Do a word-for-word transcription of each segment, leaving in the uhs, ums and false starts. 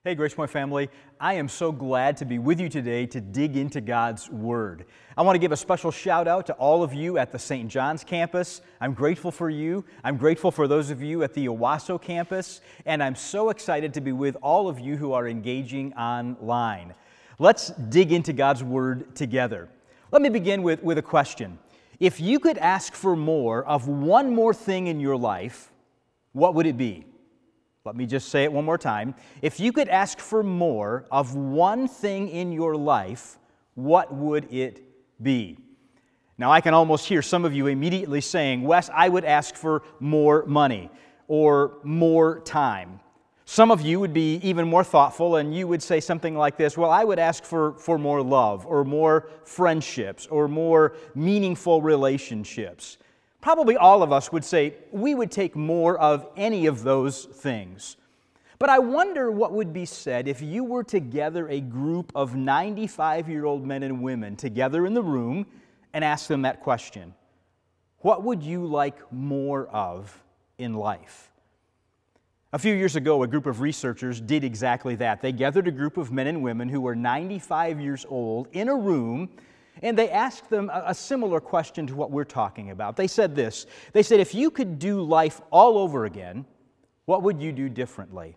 Hey, Grace Point family, I am so glad to be with you today to dig into God's Word. I want to give a special shout out to all of you at the Saint John's campus. I'm grateful for you. I'm grateful for those of you at the Owasso campus, and I'm so excited to be with all of you who are engaging online. Let's dig into God's Word together. Let me begin with, with a question. If you could ask for more of one more thing in your life, what would it be? Let me just say it one more time. If you could ask for more of one thing in your life, what would it be? Now, I can almost hear some of you immediately saying, Wes, I would ask for more money or more time. Some of you would be even more thoughtful and you would say something like this, well, I would ask for, for more love or more friendships or more meaningful relationships. Probably all of us would say we would take more of any of those things. But I wonder what would be said if you were to gather a group of ninety-five-year-old men and women together in the room and ask them that question. What would you like more of in life? A few years ago, a group of researchers did exactly that. They gathered a group of men and women who were ninety-five years old in a room, and they asked them a similar question to what we're talking about. They said this, they said, if you could do life all over again, what would you do differently?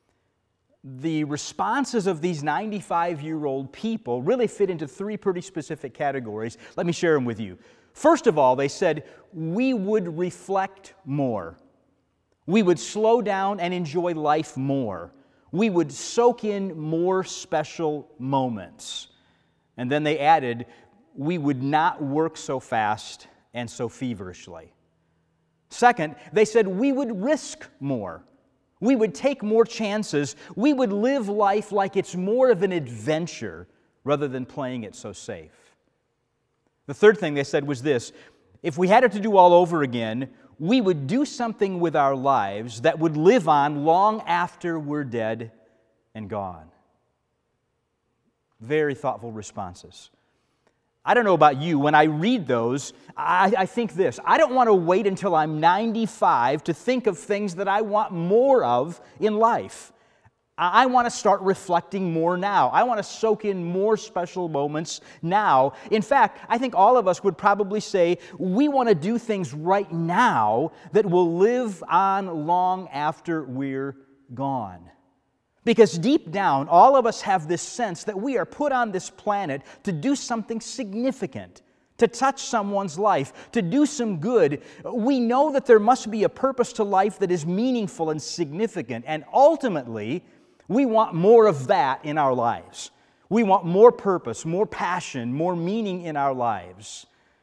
The responses of these ninety-five-year-old people really fit into three pretty specific categories. Let me share them with you. First of all, they said, we would reflect more. We would slow down and enjoy life more. We would soak in more special moments. And then they added, we would not work so fast and so feverishly. Second, they said we would risk more. We would take more chances. We would live life like it's more of an adventure rather than playing it so safe. The third thing they said was this, if we had it to do all over again, we would do something with our lives that would live on long after we're dead and gone. Very thoughtful responses. I don't know about you, when I read those, I, I think this, I don't want to wait until I'm ninety-five to think of things that I want more of in life. I, I want to start reflecting more now. I want to soak in more special moments now. In fact, I think all of us would probably say we want to do things right now that will live on long after we're gone. Because deep down, all of us have this sense that we are put on this planet to do something significant, to touch someone's life, to do some good. We know that there must be a purpose to life that is meaningful and significant, and ultimately, we want more of that in our lives. We want more purpose, more passion, more meaning in our lives.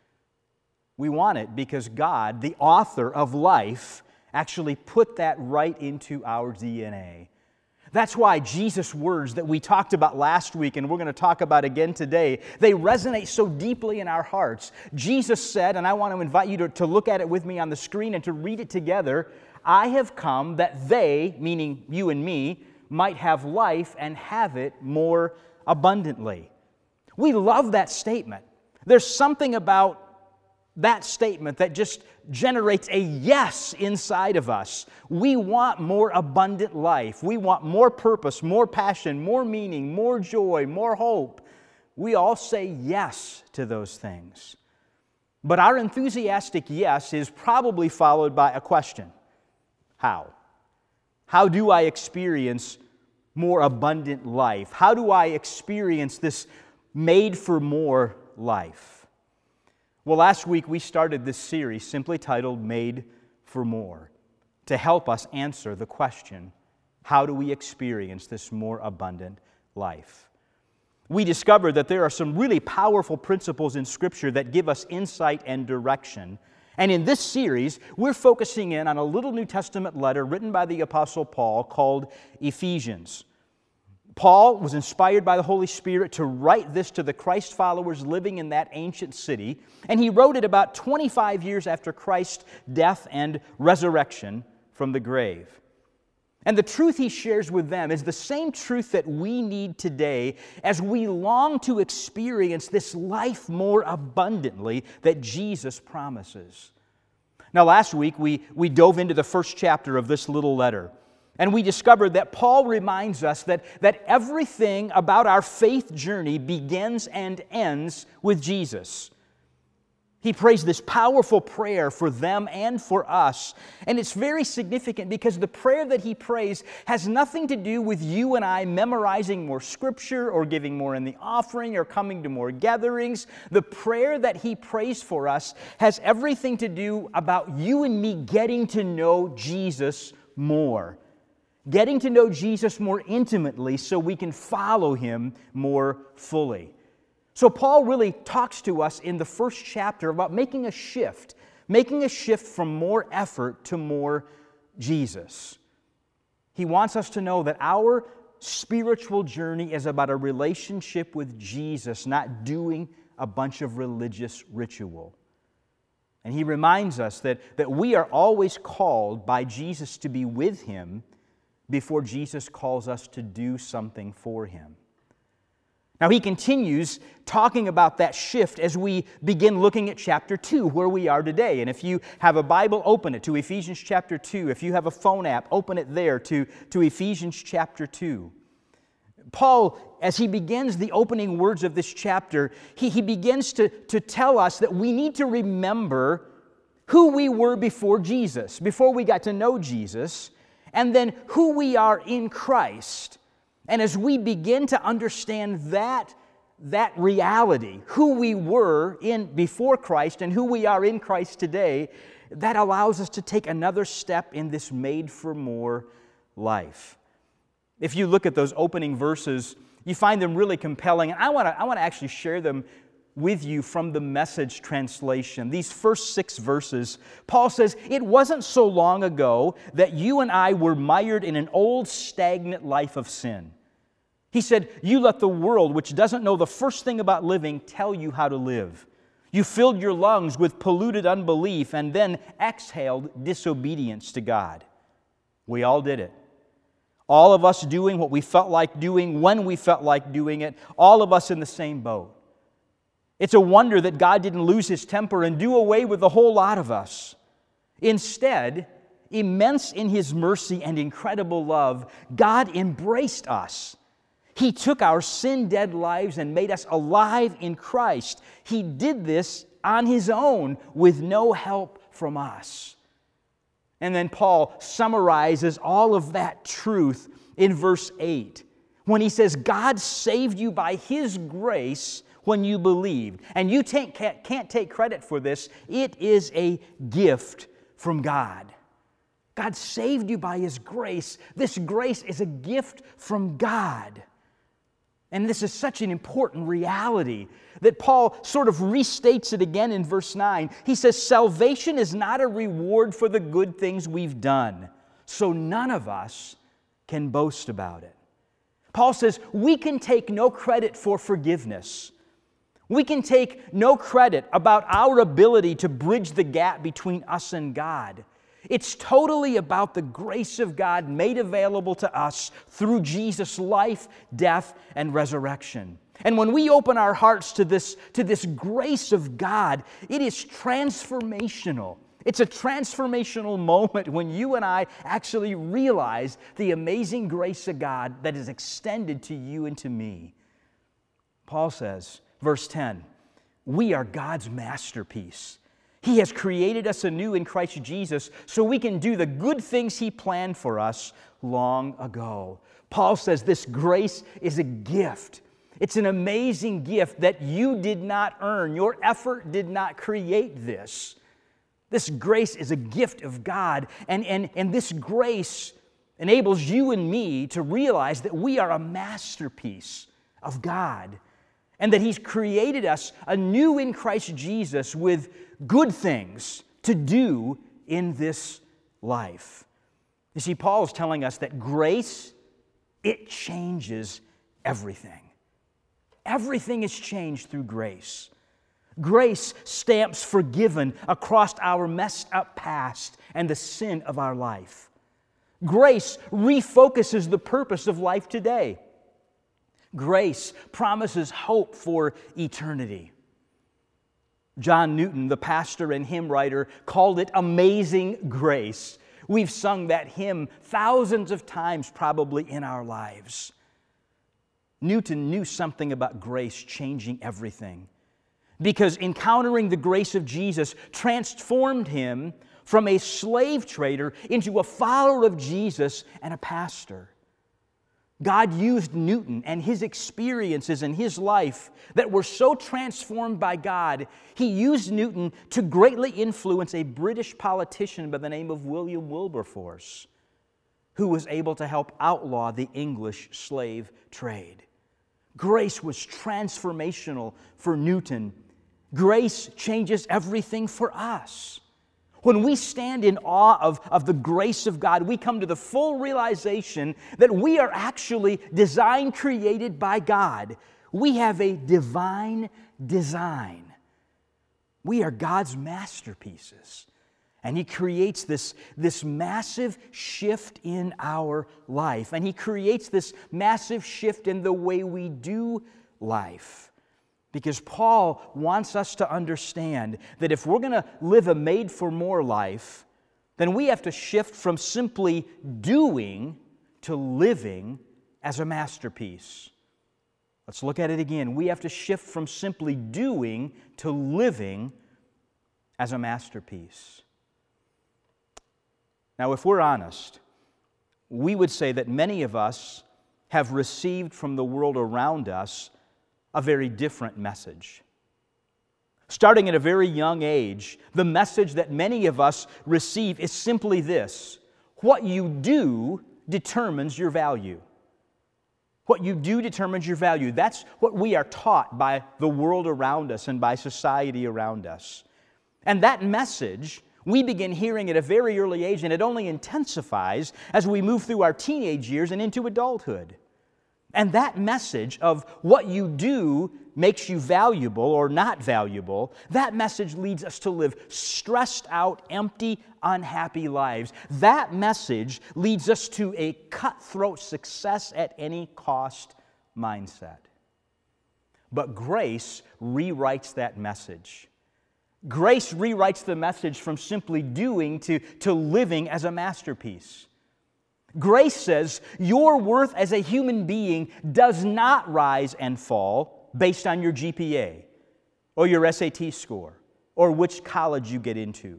We want it because God, the author of life, actually put that right into our D N A. That's why Jesus' words that we talked about last week and we're going to talk about again today, they resonate so deeply in our hearts. Jesus said, and I want to invite you to, to look at it with me on the screen and to read it together, I have come that they, meaning you and me, might have life and have it more abundantly. We love that statement. There's something about that statement that just generates a yes inside of us. We want more abundant life. We want more purpose, more passion, more meaning, more joy, more hope. We all say yes to those things. But our enthusiastic yes is probably followed by a question. How? How do I experience more abundant life? How do I experience this made for more life? Well, last week we started this series simply titled Made for More to help us answer the question, how do we experience this more abundant life? We discovered that there are some really powerful principles in Scripture that give us insight and direction. And in this series, we're focusing in on a little New Testament letter written by the Apostle Paul called Ephesians. Paul was inspired by the Holy Spirit to write this to the Christ followers living in that ancient city, and he wrote it about twenty-five years after Christ's death and resurrection from the grave. And the truth he shares with them is the same truth that we need today as we long to experience this life more abundantly that Jesus promises. Now, last week we, we dove into the first chapter of this little letter. And we discovered that Paul reminds us that, that everything about our faith journey begins and ends with Jesus. He prays this powerful prayer for them and for us. And it's very significant because the prayer that he prays has nothing to do with you and I memorizing more scripture or giving more in the offering or coming to more gatherings. The prayer that he prays for us has everything to do about you and me getting to know Jesus more. Getting to know Jesus more intimately so we can follow him more fully. So Paul really talks to us in the first chapter about making a shift, making a shift from more effort to more Jesus. He wants us to know that our spiritual journey is about a relationship with Jesus, not doing a bunch of religious ritual. And he reminds us that, that we are always called by Jesus to be with him before Jesus calls us to do something for him. Now he continues talking about that shift as we begin looking at chapter two, where we are today. And if you have a Bible, open it to Ephesians chapter two. If you have a phone app, open it there to, to Ephesians chapter two. Paul, as he begins the opening words of this chapter, he, he begins to, to tell us that we need to remember who we were before Jesus, before we got to know Jesus, and then who we are in Christ. And as we begin to understand that, that reality, who we were in before Christ and who we are in Christ today, that allows us to take another step in this made-for-more life. If you look at those opening verses, you find them really compelling. And I want to I want to actually share them with you from the Message translation. These first six verses, Paul says, "It wasn't so long ago that you and I were mired in an old stagnant life of sin." He said, "You let the world, which doesn't know the first thing about living, tell you how to live. You filled your lungs with polluted unbelief and then exhaled disobedience to God." We all did it. All of us doing what we felt like doing when we felt like doing it. All of us in the same boat. It's a wonder that God didn't lose his temper and do away with a whole lot of us. Instead, immense in his mercy and incredible love, God embraced us. He took our sin-dead lives and made us alive in Christ. He did this on his own with no help from us. And then Paul summarizes all of that truth in verse eight when he says, God saved you by his grace when you believed. And you take, can't, can't take credit for this. It is a gift from God. God saved you by his grace. This grace is a gift from God. And this is such an important reality that Paul sort of restates it again in verse nine. He says, salvation is not a reward for the good things we've done, so none of us can boast about it. Paul says, we can take no credit for forgiveness. We can take no credit about our ability to bridge the gap between us and God. It's totally about the grace of God made available to us through Jesus' life, death, and resurrection. And when we open our hearts to this, to this grace of God, it is transformational. It's a transformational moment when you and I actually realize the amazing grace of God that is extended to you and to me. Paul says, verse ten, we are God's masterpiece. He has created us anew in Christ Jesus so we can do the good things He planned for us long ago. Paul says this grace is a gift. It's an amazing gift that you did not earn. Your effort did not create this. This grace is a gift of God, and, and, and this grace enables you and me to realize that we are a masterpiece of God and that He's created us anew in Christ Jesus with good things to do in this life. You see, Paul is telling us that grace, it changes everything. Everything is changed through grace. Grace stamps forgiven across our messed up past and the sin of our life. Grace refocuses the purpose of life today. Grace promises hope for eternity. John Newton, the pastor and hymn writer, called it amazing grace, We've sung that hymn thousands of times probably in our lives. Newton knew something about grace changing everything, because encountering the grace of Jesus transformed him from a slave trader into a follower of Jesus and a pastor. God used Newton and his experiences in his life that were so transformed by God, He used Newton to greatly influence a British politician by the name of William Wilberforce, who was able to help outlaw the English slave trade. Grace was transformational for Newton. Grace changes everything for us. When we stand in awe of, of the grace of God, we come to the full realization that we are actually design created by God. We have a divine design. We are God's masterpieces. And He creates this, this massive shift in our life. And He creates this massive shift in the way we do life. Because Paul wants us to understand that if we're going to live a made-for-more life, then we have to shift from simply doing to living as a masterpiece. Let's look at it again. We have to shift from simply doing to living as a masterpiece. Now, if we're honest, we would say that many of us have received from the world around us a very different message. Starting at a very young age, the message that many of us receive is simply this: what you do determines your value. What you do determines your value. That's what we are taught by the world around us and by society around us. And that message, we begin hearing at a very early age, and it only intensifies as we move through our teenage years and into adulthood. And that message of what you do makes you valuable or not valuable, that message leads us to live stressed out, empty, unhappy lives. That message leads us to a cutthroat success at any cost mindset. But grace rewrites that message. Grace rewrites the message from simply doing to, to living as a masterpiece. Grace says your worth as a human being does not rise and fall based on your G P A or your S A T score or which college you get into.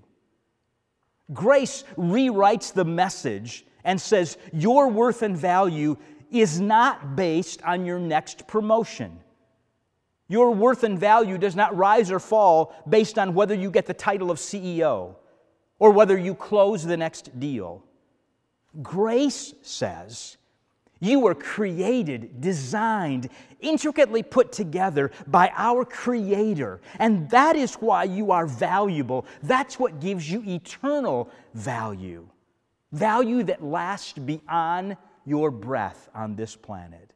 Grace rewrites the message and says your worth and value is not based on your next promotion. Your worth and value does not rise or fall based on whether you get the title of C E O or whether you close the next deal. Grace says you were created, designed, intricately put together by our Creator, and that is why you are valuable. That's what gives you eternal value, value that lasts beyond your breath on this planet.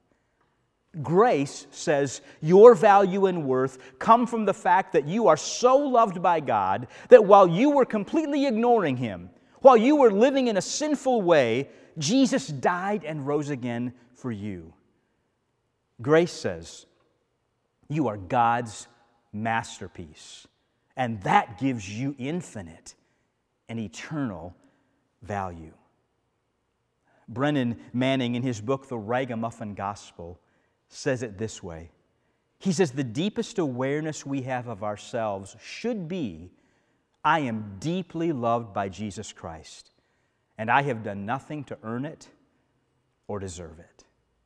Grace says your value and worth come from the fact that you are so loved by God that while you were completely ignoring Him, while you were living in a sinful way, Jesus died and rose again for you. Grace says you are God's masterpiece, and that gives you infinite and eternal value. Brennan Manning, in his book, The Ragamuffin Gospel, says it this way. He says, the deepest awareness we have of ourselves should be, I am deeply loved by Jesus Christ, and I have done nothing to earn it or deserve it.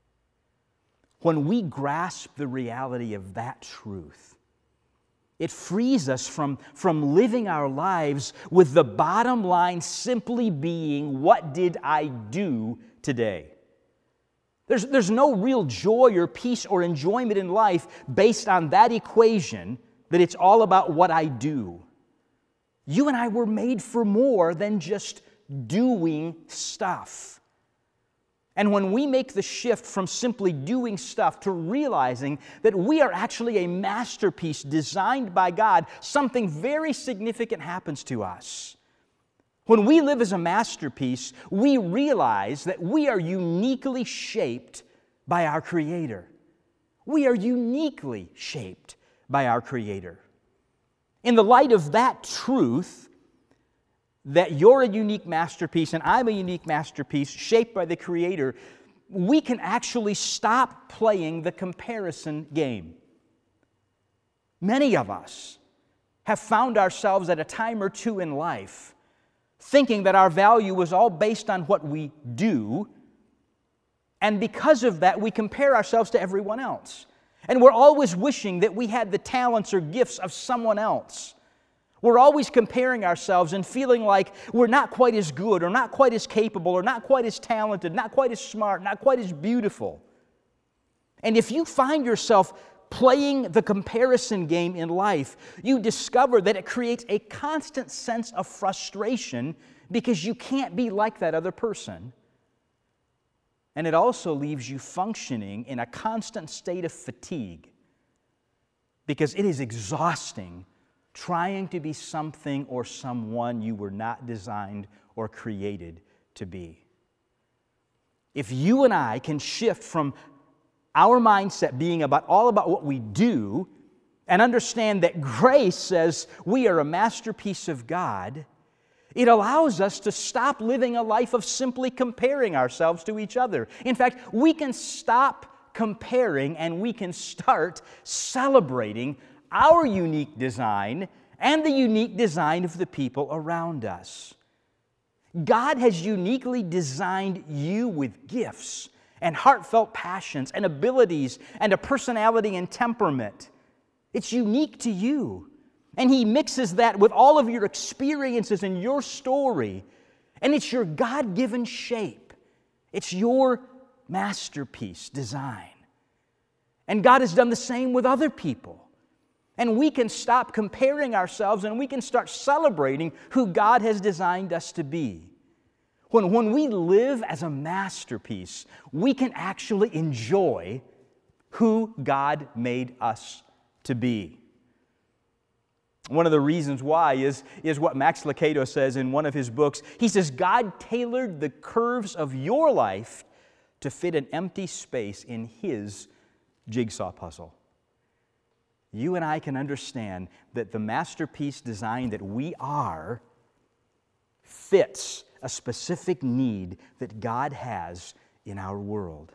When we grasp the reality of that truth, it frees us from, from living our lives with the bottom line simply being, what did I do today? There's, there's no real joy or peace or enjoyment in life based on that equation that it's all about what I do. You and I were made for more than just doing stuff. And when we make the shift from simply doing stuff to realizing that we are actually a masterpiece designed by God, something very significant happens to us. When we live as a masterpiece, we realize that we are uniquely shaped by our Creator. We are uniquely shaped by our Creator. In the light of that truth, that you're a unique masterpiece and I'm a unique masterpiece shaped by the Creator, we can actually stop playing the comparison game. Many of us have found ourselves at a time or two in life thinking that our value was all based on what we do, and because of that, we compare ourselves to everyone else. And we're always wishing that we had the talents or gifts of someone else. We're always comparing ourselves and feeling like we're not quite as good or not quite as capable or not quite as talented, not quite as smart, not quite as beautiful. And if you find yourself playing the comparison game in life, you discover that it creates a constant sense of frustration because you can't be like that other person. And it also leaves you functioning in a constant state of fatigue because it is exhausting trying to be something or someone you were not designed or created to be. If you and I can shift from our mindset being about all about what we do and understand that grace says we are a masterpiece of God, it allows us to stop living a life of simply comparing ourselves to each other. In fact, we can stop comparing and we can start celebrating our unique design and the unique design of the people around us. God has uniquely designed you with gifts and heartfelt passions and abilities and a personality and temperament. It's unique to you. And He mixes that with all of your experiences and your story. And it's your God-given shape. It's your masterpiece design. And God has done the same with other people. And we can stop comparing ourselves and we can start celebrating who God has designed us to be. When, when we live as a masterpiece, we can actually enjoy who God made us to be. One of the reasons why is, is what Max Lucado says in one of his books. He says, God tailored the curves of your life to fit an empty space in His jigsaw puzzle. You and I can understand that the masterpiece design that we are fits a specific need that God has in our world.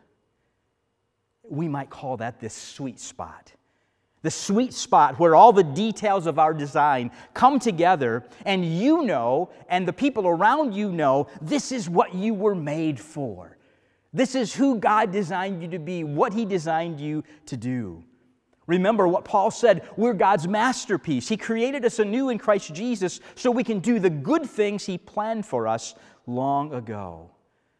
We might call that this sweet spot. The sweet spot where all the details of our design come together and you know, and the people around you know, this is what you were made for. This is who God designed you to be, what He designed you to do. Remember what Paul said, we're God's masterpiece. He created us anew in Christ Jesus so we can do the good things He planned for us long ago.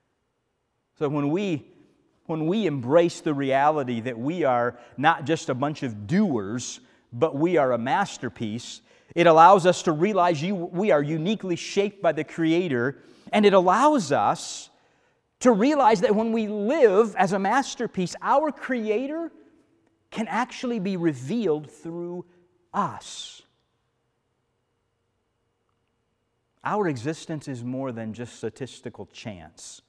So when we, when we embrace the reality that we are not just a bunch of doers, but we are a masterpiece, it allows us to realize you, we are uniquely shaped by the Creator, and it allows us to realize that when we live as a masterpiece, our Creator can actually be revealed through us. Our existence is more than just statistical chance.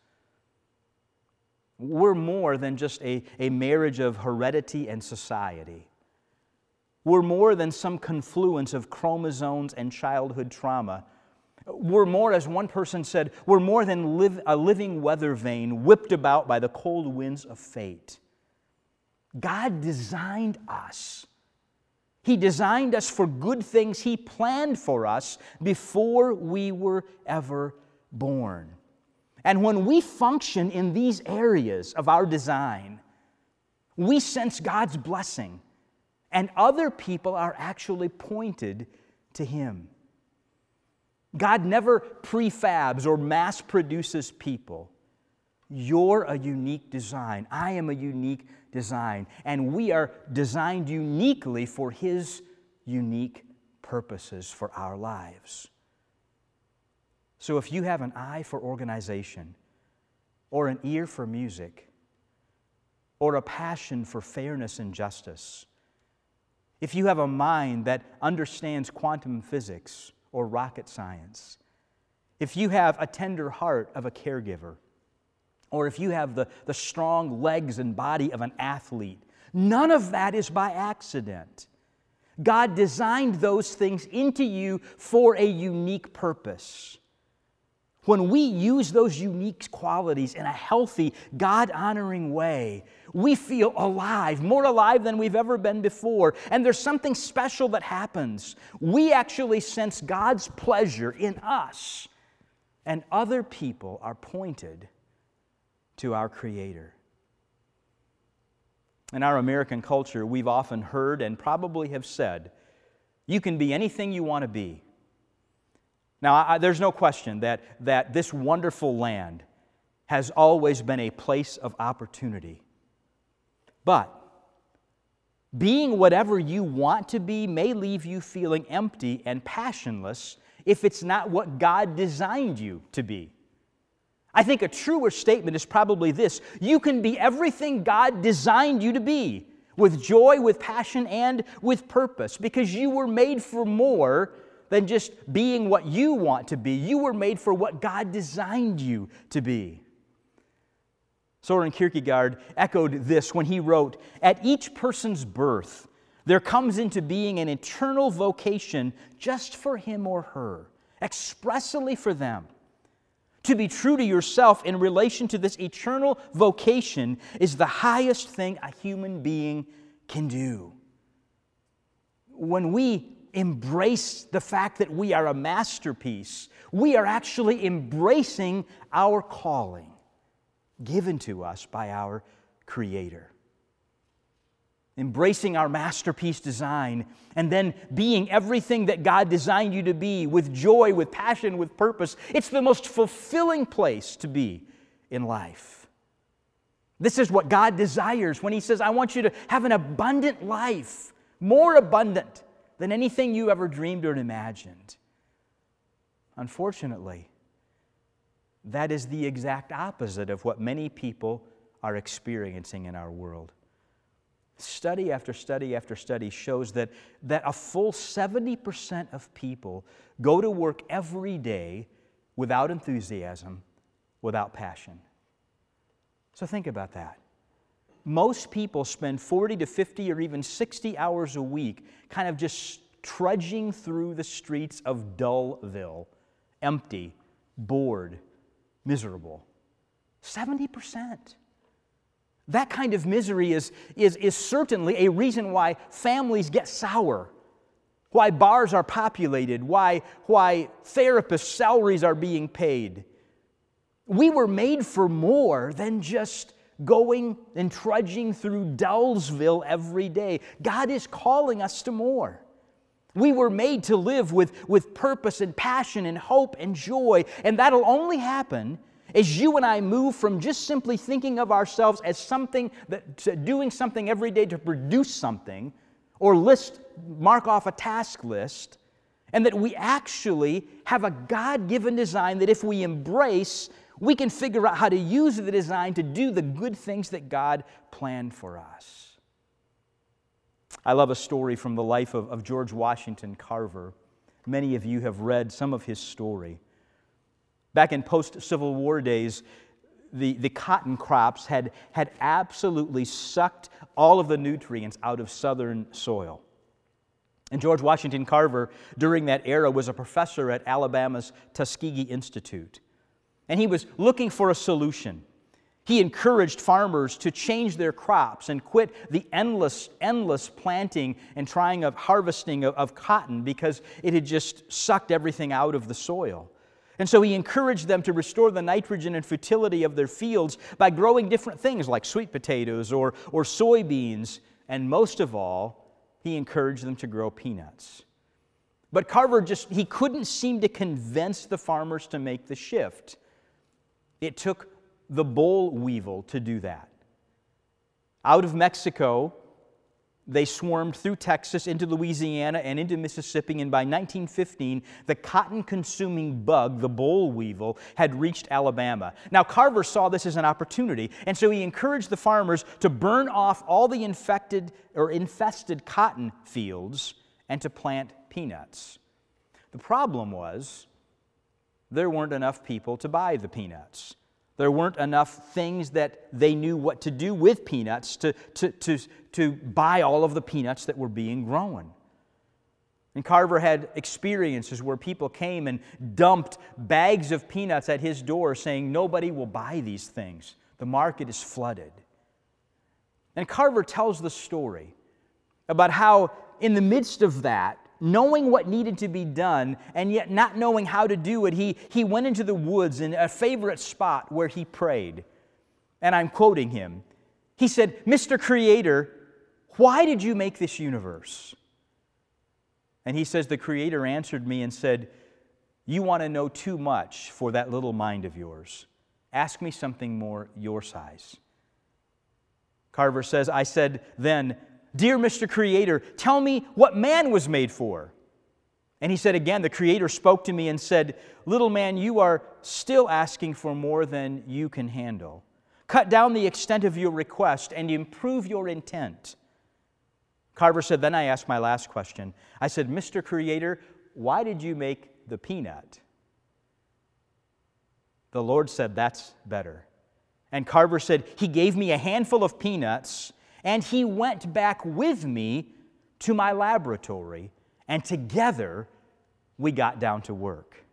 We're more than just a, a marriage of heredity and society. We're more than some confluence of chromosomes and childhood trauma. We're more, as one person said, we're more than live, a living weather vane whipped about by the cold winds of fate. God designed us. He designed us for good things He planned for us before we were ever born. And when we function in these areas of our design, we sense God's blessing, and other people are actually pointed to Him. God never prefabs or mass produces people. You're a unique design. I am a unique design. And we are designed uniquely for His unique purposes for our lives. So if you have an eye for organization, or an ear for music, or a passion for fairness and justice, if you have a mind that understands quantum physics or rocket science, if you have a tender heart of a caregiver, or if you have the, the strong legs and body of an athlete, none of that is by accident. God designed those things into you for a unique purpose. when we use those unique qualities in a healthy, God-honoring way, we feel alive, more alive than we've ever been before. And there's something special that happens. We actually sense God's pleasure in us, and other people are pointed to our Creator. In our American culture, we've often heard and probably have said, you can be anything you want to be. Now, I, there's no question that, that this wonderful land has always been a place of opportunity. But being whatever you want to be may leave you feeling empty and passionless if it's not what God designed you to be. I think a truer statement is probably this: you can be everything God designed you to be, with joy, with passion, and with purpose, because you were made for more than just being what you want to be. You were made for what God designed you to be. Soren Kierkegaard echoed this when he wrote, "At each person's birth, there comes into being an eternal vocation just for him or her, expressly for them. To be true to yourself in relation to this eternal vocation is the highest thing a human being can do." When we embrace the fact that we are a masterpiece, we are actually embracing our calling given to us by our Creator. Embracing our masterpiece design and then being everything that God designed you to be, with joy, with passion, with purpose. It's the most fulfilling place to be in life. This is what God desires when He says, I want you to have an abundant life, more abundant than anything you ever dreamed or imagined. Unfortunately, that is the exact opposite of what many people are experiencing in our world. Study after study after study shows that, that a full seventy percent of people go to work every day without enthusiasm, without passion. So think about that. Most people spend forty to fifty or even sixty hours a week kind of just trudging through the streets of Dullville, empty, bored, miserable. seventy percent. That kind of misery is, is, is certainly a reason why families get sour, why bars are populated, why, why therapists' salaries are being paid. We were made for more than just going and trudging through Dullsville every day. God is calling us to more. We were made to live with, with purpose and passion and hope and joy, and that'll only happen as you and I move from just simply thinking of ourselves as something, that, doing something every day to produce something, or list, mark off a task list, and that we actually have a God-given design that if we embrace, we can figure out how to use the design to do the good things that God planned for us. I love a story from the life of, of George Washington Carver. Many of you have read some of his story. Back in post-Civil War days, the, the cotton crops had, had absolutely sucked all of the nutrients out of southern soil. And George Washington Carver, during that era, was a professor at Alabama's Tuskegee Institute. And he was looking for a solution. He encouraged farmers to change their crops and quit the endless, endless planting and trying of harvesting of, of cotton because it had just sucked everything out of the soil. And so he encouraged them to restore the nitrogen and fertility of their fields by growing different things like sweet potatoes or, or soybeans. And most of all, he encouraged them to grow peanuts. But Carver just, he couldn't seem to convince the farmers to make the shift. It took the boll weevil to do that. Out of Mexico, they swarmed through Texas into Louisiana and into Mississippi, and by nineteen fifteen, the cotton-consuming bug, the boll weevil, had reached Alabama. Now, Carver saw this as an opportunity, and so he encouraged the farmers to burn off all the infected or infested cotton fields and to plant peanuts. The problem was there weren't enough people to buy the peanuts. There weren't enough things that they knew what to do with peanuts to, to, to, to buy all of the peanuts that were being grown. And Carver had experiences where people came and dumped bags of peanuts at his door saying, nobody will buy these things. The market is flooded. And Carver tells the story about how in the midst of that, knowing what needed to be done and yet not knowing how to do it, he, he went into the woods in a favorite spot where he prayed. And I'm quoting him. He said, Mister Creator, why did you make this universe? And he says, the Creator answered me and said, you want to know too much for that little mind of yours. Ask me something more your size. Carver says, I said then, dear Mister Creator, tell me what man was made for. And he said again, the Creator spoke to me and said, little man, you are still asking for more than you can handle. Cut down the extent of your request and improve your intent. Carver said, then I asked my last question. I said, Mister Creator, why did you make the peanut? The Lord said, that's better. And Carver said, he gave me a handful of peanuts, and he went back with me to my laboratory, and together we got down to work.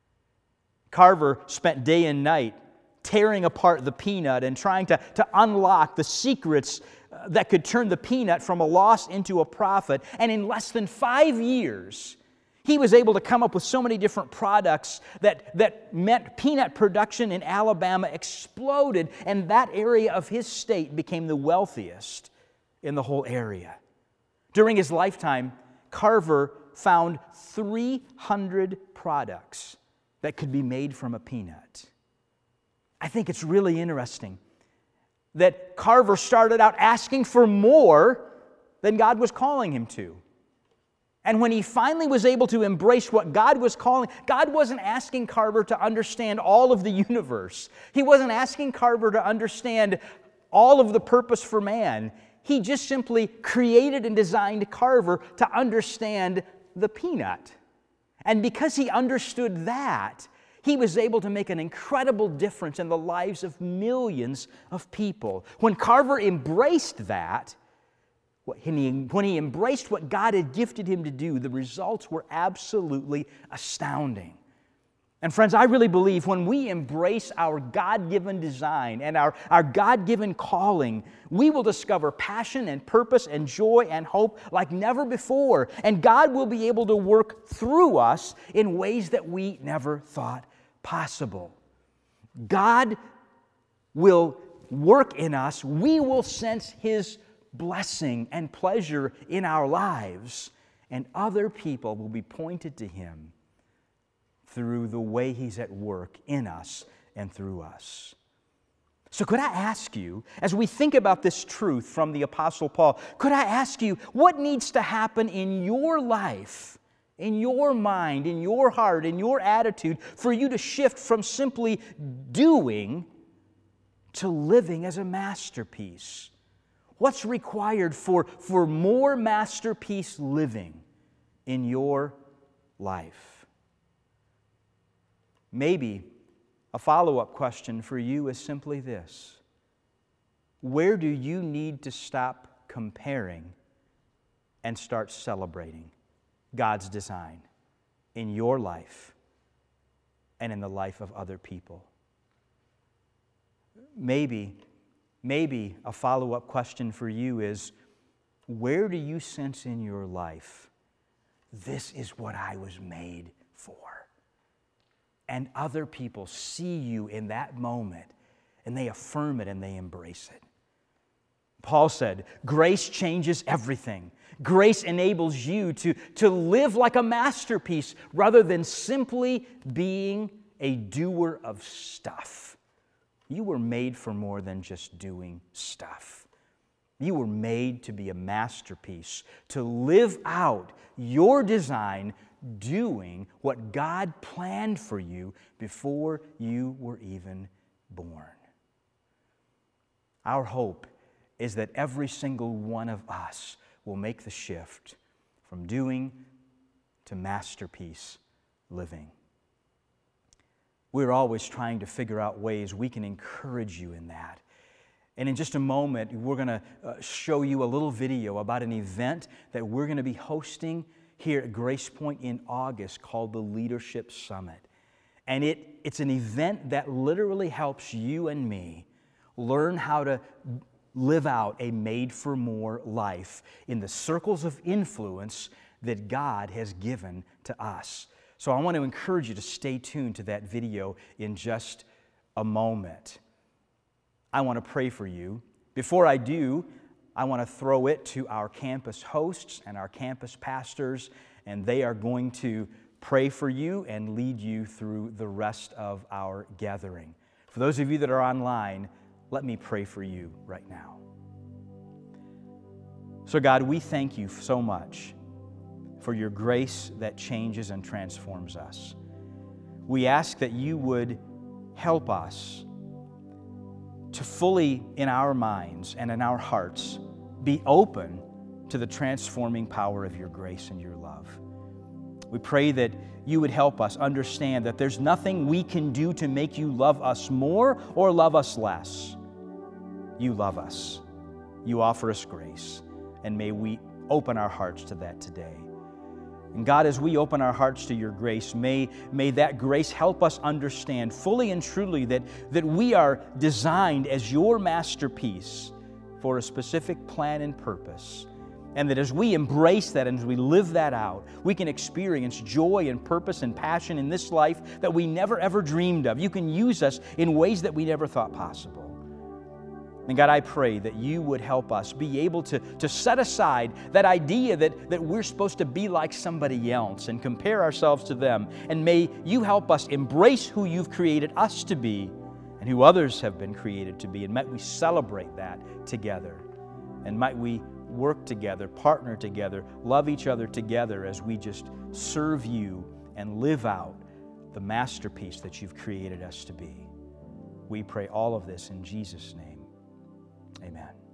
Carver spent day and night tearing apart the peanut and trying to, to unlock the secrets that could turn the peanut from a loss into a profit. And in less than five years, he was able to come up with so many different products that, that meant peanut production in Alabama exploded, and that area of his state became the wealthiest in the whole area. During his lifetime, Carver found three hundred products that could be made from a peanut. I think it's really interesting that Carver started out asking for more than God was calling him to. And when he finally was able to embrace what God was calling, God wasn't asking Carver to understand all of the universe. He wasn't asking Carver to understand all of the purpose for man. He just simply created and designed Carver to understand the peanut. And because he understood that, he was able to make an incredible difference in the lives of millions of people. When Carver embraced that, when he, when he embraced what God had gifted him to do, the results were absolutely astounding. And friends, I really believe when we embrace our God-given design and our, our God-given calling, we will discover passion and purpose and joy and hope like never before. And God will be able to work through us in ways that we never thought possible. God will work in us. We will sense His blessing and pleasure in our lives, and other people will be pointed to Him through the way He's at work in us and through us. So could I ask you, as we think about this truth from the Apostle Paul, could I ask you, what needs to happen in your life, in your mind, in your heart, in your attitude, for you to shift from simply doing to living as a masterpiece? What's required for, for more masterpiece living in your life? Maybe a follow-up question for you is simply this: where do you need to stop comparing and start celebrating God's design in your life and in the life of other people? Maybe, maybe a follow-up question for you is, where do you sense in your life, this is what I was made for? And other people see you in that moment, and they affirm it and they embrace it. Paul said, grace changes everything. Grace enables you to, to live like a masterpiece rather than simply being a doer of stuff. You were made for more than just doing stuff. You were made to be a masterpiece, to live out your design doing what God planned for you before you were even born. Our hope is that every single one of us will make the shift from doing to masterpiece living. We're always trying to figure out ways we can encourage you in that. And in just a moment, we're going to uh, show you a little video about an event that we're going to be hosting here at Grace Point in August called the Leadership Summit. And it, it's an event that literally helps you and me learn how to live out a made-for-more life in the circles of influence that God has given to us. So I want to encourage you to stay tuned to that video in just a moment. I want to pray for you. Before I do, I want to throw it to our campus hosts and our campus pastors, and they are going to pray for you and lead you through the rest of our gathering. For those of you that are online, let me pray for you right now. So God, we thank you so much for your grace that changes and transforms us. We ask that you would help us to fully, in our minds and in our hearts, be open to the transforming power of your grace and your love. We pray that you would help us understand that there's nothing we can do to make you love us more or love us less. You love us. You offer us grace. And may we open our hearts to that today. And God, as we open our hearts to your grace, may, may that grace help us understand fully and truly that, that we are designed as your masterpiece for a specific plan and purpose. And that as we embrace that and as we live that out, we can experience joy and purpose and passion in this life that we never ever dreamed of. You can use us in ways that we never thought possible. And God, I pray that you would help us be able to, to set aside that idea that, that we're supposed to be like somebody else and compare ourselves to them. And may you help us embrace who you've created us to be and who others have been created to be. And might we celebrate that together. And might we work together, partner together, love each other together as we just serve you and live out the masterpiece that you've created us to be. We pray all of this in Jesus' name. Amen.